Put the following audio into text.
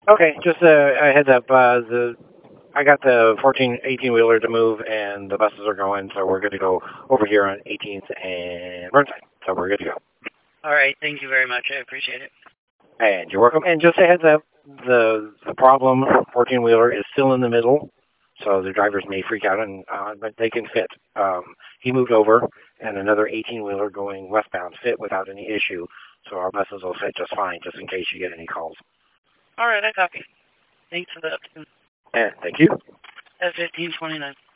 Okay, just a heads up. I got the 14, 18 wheeler to move, and the buses are going, so we're good to go over here on 18th and Burnside. So we're good to go. All right. Thank you very much. I appreciate it. And you're welcome. And just a heads up, the problem 14 wheeler is still in the middle, so the drivers may freak out, and but they can fit. He moved over, and another 18 wheeler going westbound fit without any issue, so our buses will fit just fine, just in case you get any calls. All right. I copy. Thanks for the update. And thank you. F 1529.